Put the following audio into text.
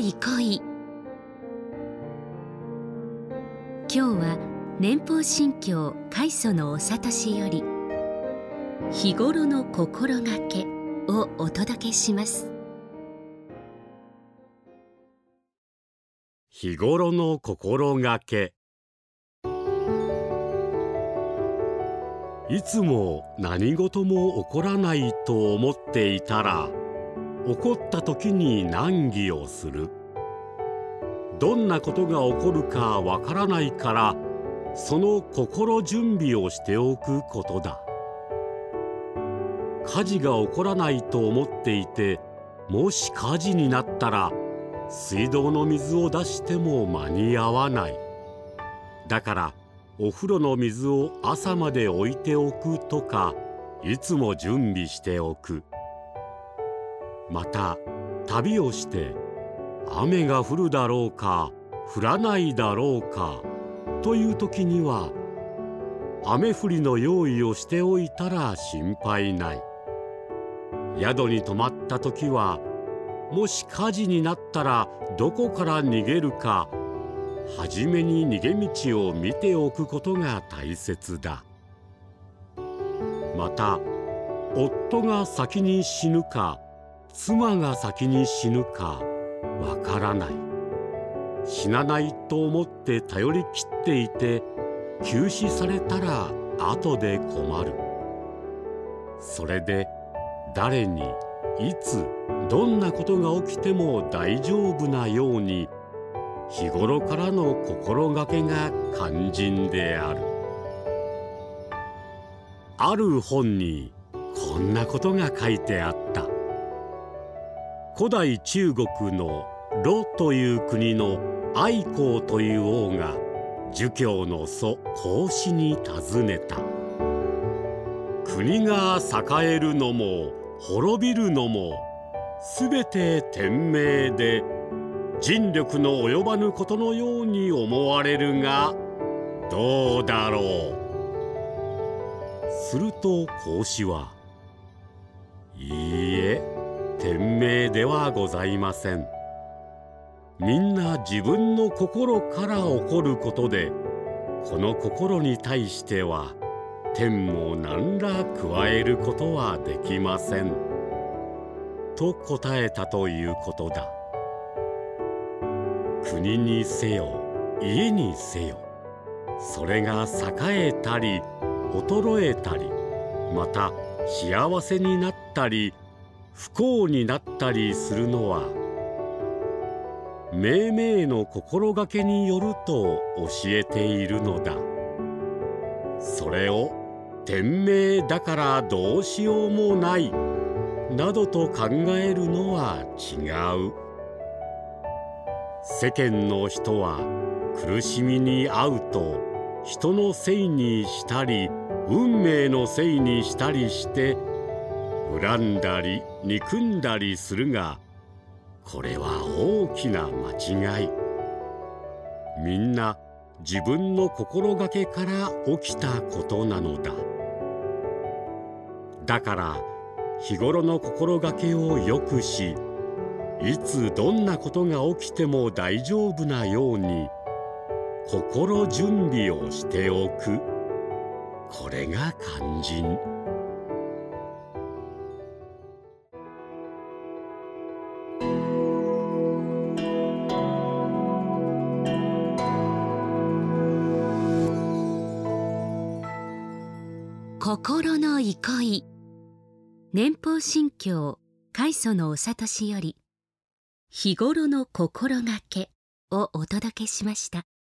憩い。今日は年俸新教開祖のお諭しより日頃の心がけをお届けします。 日頃の心がけ。いつも何事も起こらないと思っていたら、起こった時に難儀をする。どんなことが起こるかわからないから、その心準備をしておくことだ。火事が起こらないと思っていて、もし火事になったら、水道の水を出しても間に合わない。だからお風呂の水を朝まで置いておくとか、いつも準備しておく。また旅をして雨が降るだろうか降らないだろうかという時には、雨降りの用意をしておいたら心配ない。宿に泊まった時は、もし火事になったらどこから逃げるか、はじめに逃げ道を見ておくことが大切だ。また、夫が先に死ぬか妻が先に死ぬかわからない。死なないと思って頼り切っていて、急死されたら後で困る。それで誰にいつどんなことが起きても大丈夫なように、日頃からの心がけが肝心である。ある本にこんなことが書いてあった。古代中国の魯という国の愛公という王が、儒教の祖孔子に尋ねた。国が栄えるのも滅びるのもすべて天命で、人力の及ばぬことのように思われるがどうだろう。すると孔子は、いいえ、天命ではございません。みんな自分の心から起こることで、この心に対しては天も何ら加えることはできませんと答えたということだ。国にせよ家にせよ、それが栄えたり衰えたり、また幸せになったり不幸になったりするのは、命名の心がけによると教えているのだ。それを天命だからどうしようもないなどと考えるのは違う。世間の人は苦しみに遭うと人のせいにしたり運命のせいにしたりして恨んだり憎んだりするが、これは大きな間違い。みんな自分の心がけから起きたことなのだ。だから日頃の心がけをよくし、いつどんなことが起きても大丈夫なように心準備をしておく。これが肝心。 心の憩い。年俸新教開祖のお諭しより日頃の心がけをお届けしました。